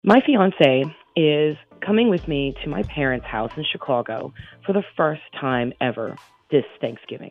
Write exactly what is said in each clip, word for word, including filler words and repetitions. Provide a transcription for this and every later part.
My fiance is coming with me to my parents' house in Chicago for the first time ever this Thanksgiving.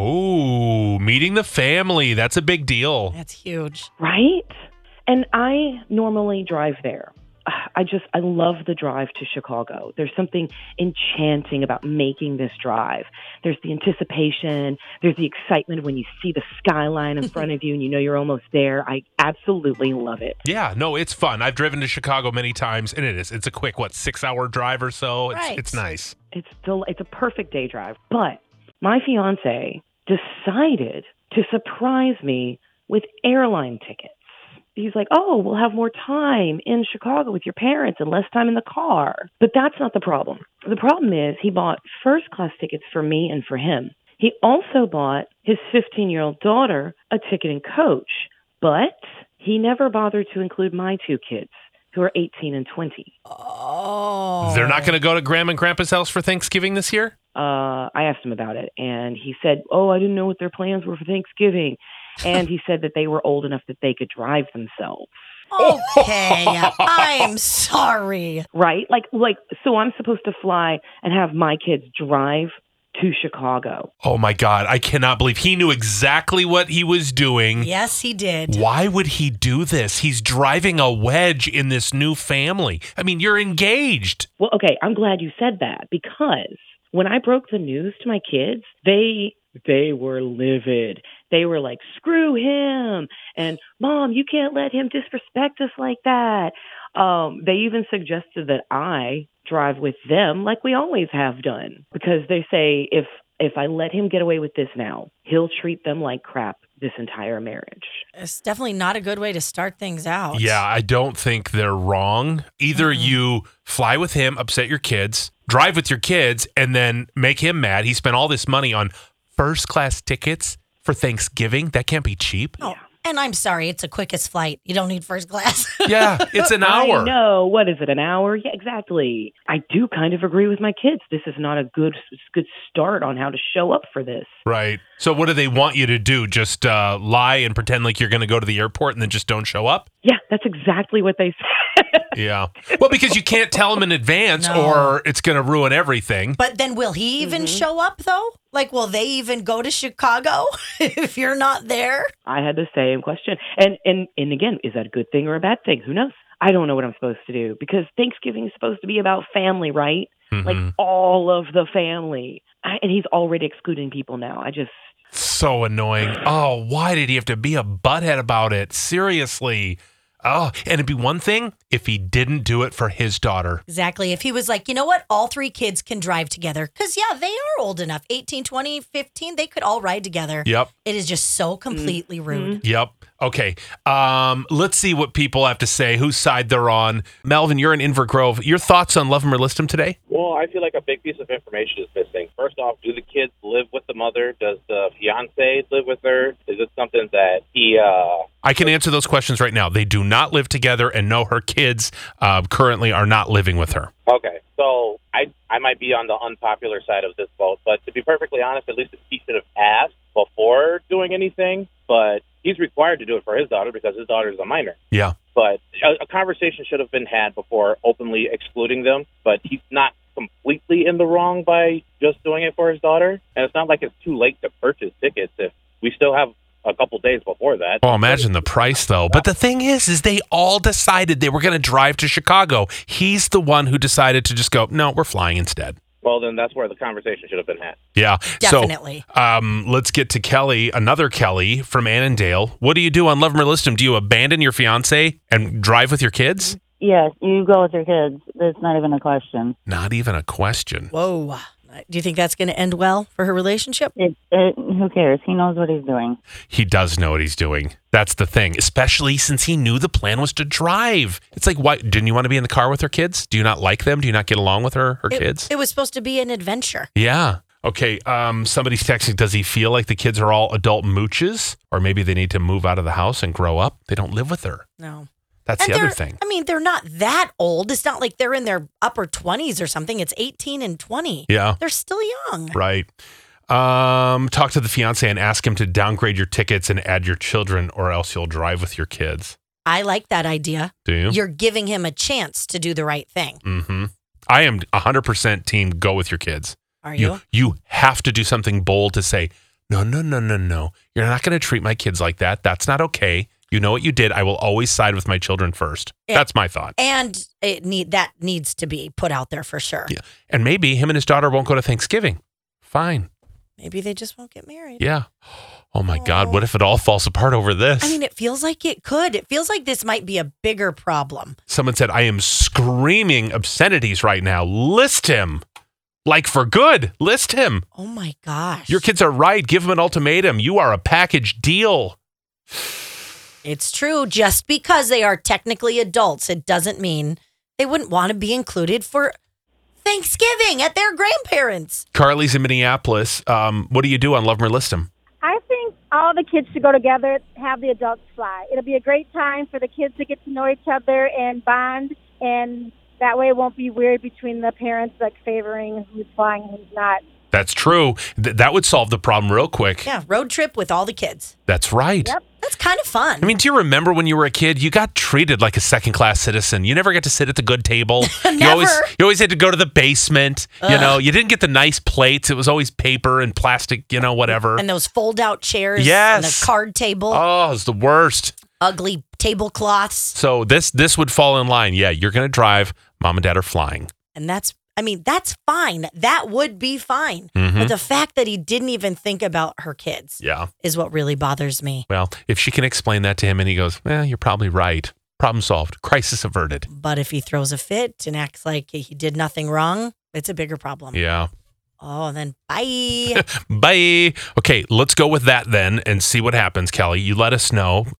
Oh, meeting the family. That's a big deal. That's huge. Right? And I normally drive there. I just, I love the drive to Chicago. There's something enchanting about making this drive. There's the anticipation. There's the excitement when you see the skyline in front of you and you know you're almost there. I absolutely love it. Yeah, no, it's fun. I've driven to Chicago many times, and it is. It's a quick, what, six-hour drive or so? It's, Right. it's nice. It's still, it's a perfect day drive. But my fiance decided to surprise me with airline tickets. He's like, oh, we'll have more time in Chicago with your parents and less time in the car. But that's not the problem. The problem is he bought first-class tickets for me and for him. He also bought his fifteen-year-old daughter a ticket and coach, but he never bothered to include my two kids, who are eighteen and twenty. Oh. They're not going to go to Grandma and Grandpa's house for Thanksgiving this year? Uh, I asked him about it, and he said, oh, I didn't know what their plans were for Thanksgiving. And he said that they were old enough that they could drive themselves. Okay. I'm sorry. Right? Like, like, so I'm supposed to fly and have my kids drive to Chicago. Oh, my God. I cannot believe he knew exactly what he was doing. Yes, he did. Why would he do this? He's driving a wedge in this new family. I mean, you're engaged. Well, okay, I'm glad you said that, because when I broke the news to my kids, they they were livid. They were like, screw him. And Mom, you can't let him disrespect us like that. Um, they even suggested that I drive with them like we always have done, because they say if if I let him get away with this now, he'll treat them like crap this entire marriage. It's definitely not a good way to start things out. Yeah, I don't think they're wrong. Either Mm-hmm. you fly with him, upset your kids, drive with your kids, and then make him mad. He spent all this money on first-class tickets for Thanksgiving. That can't be cheap. Oh, and I'm sorry, it's the quickest flight. You don't need first class. Yeah, it's an hour. I know. What is it, an hour? Yeah, exactly. I do kind of agree with my kids. This is not a good good start on how to show up for this. Right. So what do they want you to do? Just uh, lie and pretend like you're going to go to the airport and then just don't show up? Yeah, that's exactly what they said. Yeah. Well, because you can't tell them in advance No. or it's going to ruin everything. But then will he even show up, though? Like, will they even go to Chicago if you're not there? I had the same question. And, and and again, is that a good thing or a bad thing? Who knows? I don't know what I'm supposed to do, because Thanksgiving is supposed to be about family, right? Mhm. Like all of the family. I, and he's already excluding people now. I just... So annoying. Oh, why did he have to be a butthead about it? Seriously. Oh, and it'd be one thing if he didn't do it for his daughter. Exactly. If he was like, you know what? All three kids can drive together. Because, yeah, they are old enough. eighteen, twenty, fifteen, they could all ride together. Yep. It is just so completely rude. Yep. Okay. Um, let's see what people have to say, whose side they're on. Melvin, you're in Inver Grove. Your thoughts on Love 'em or List 'em today? Well, I feel like a big piece of information is missing. First off, do the kids live with the mother? Does the fiance live with her? Is it something that he... Uh, I can answer those questions right now. They do not live together, and no, her kids uh, currently are not living with her. okay, so I I might be on the unpopular side of this vote, but to be perfectly honest, at least he should have asked before doing anything, but he's required to do it for his daughter because his daughter is a minor. Yeah. But a, a conversation should have been had before openly excluding them, but he's not completely in the wrong by just doing it for his daughter. And it's not like it's too late to purchase tickets if we still have a couple days before that. Oh, imagine the price, though. But the thing is, is they all decided they were going to drive to Chicago. He's the one who decided to just go, no, we're flying instead. Well, then that's where the conversation should have been had. Yeah. Definitely. So um, let's get to Kelly, another Kelly from Annandale. What do you do on Love 'em or List 'em? Do you abandon your fiance and drive with your kids? Yes, you go with your kids. It's not even a question. Not even a question. Whoa. Do you think that's going to end well for her relationship? It, it, who cares? He knows what he's doing. He does know what he's doing. That's the thing, especially since he knew the plan was to drive. It's like, why didn't you want to be in the car with her kids? Do you not like them? Do you not get along with her, her It, kids? it was supposed to be an adventure. Yeah. Okay. Um, somebody's texting, does he feel like the kids are all adult mooches? Or maybe they need to move out of the house and grow up? They don't live with her. No. That's And the other they're- thing. I mean, they're not that old. It's not like they're in their upper twenties or something. It's eighteen and twenty. Yeah. They're still young. Right. Um, talk to the fiance and ask him to downgrade your tickets and add your children, or else you'll drive with your kids. I like that idea. Do you? You're giving him a chance to do the right thing. Mm-hmm. I am one hundred percent team go with your kids. Are you? You, you have to do something bold to say, no, no, no, no, no. You're not going to treat my kids like that. That's not okay. You know what you did. I will always side with my children first. Yeah. That's my thought. And it need that needs to be put out there for sure. Yeah. And maybe him and his daughter won't go to Thanksgiving. Fine. Maybe they just won't get married. Yeah. Oh my God. What if it all falls apart over this? I mean, it feels like it could. It feels like this might be a bigger problem. Someone said, I am screaming obscenities right now. List him. Like for good. List him. Oh my gosh. Your kids are right. Give them an ultimatum. You are a package deal. It's true. Just because they are technically adults, it doesn't mean they wouldn't want to be included for Thanksgiving at their grandparents. Carly's in Minneapolis. Um, what do you do on Love 'em or List 'em? I think all the kids should go together, have the adults fly. It'll be a great time for the kids to get to know each other and bond, and that way it won't be weird between the parents, like favoring who's flying and who's not. That's true. Th- that would solve the problem real quick. Yeah, road trip with all the kids. That's right. Yep. That's kind of fun. I mean, do you remember when you were a kid, you got treated like a second-class citizen? You never got to sit at the good table. You Never. always, you always had to go to the basement. You Ugh. know, you didn't get the nice plates. It was always paper and plastic, you know, whatever. and those fold-out chairs Yes. and the card table, Oh, it's the worst. ugly tablecloths. So this this would fall in line. Yeah, you're going to drive. Mom and dad are flying. And that's, I mean, that's fine. That would be fine. Mhm. But the fact that he didn't even think about her kids Yeah. is what really bothers me. Well, if she can explain that to him and he goes, well, you're probably right. Problem solved. Crisis averted. But if he throws a fit and acts like he did nothing wrong, it's a bigger problem. Yeah. Oh, then bye. Bye. Okay, let's go with that then and see what happens, Kelly. You let us know.